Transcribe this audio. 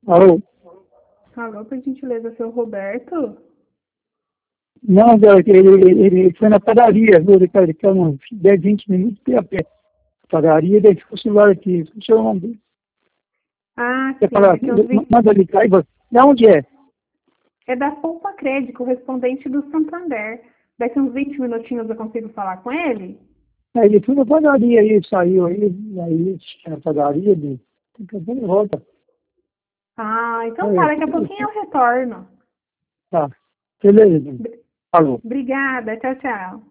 Alô? Alô, por gentileza, seu Roberto? Não, ele foi na padaria, viu? Ele quer uns 10, 20 minutos de a pé. Padaria, deixa o celular aqui. O seu nome dele. Ah, Você sim, fala, daqui uns 20... manda ele cá e você. De onde é? É da Poupa Crédito, correspondente do Santander. Daqui uns 20 minutinhos eu consigo falar com ele? Aí ele foi na padaria aí, saiu aí na padaria, tem que fazer volta. Ah, então tá, Aí, daqui a pouquinho eu retorno. tá, beleza. Falou. Obrigada, tchau, tchau.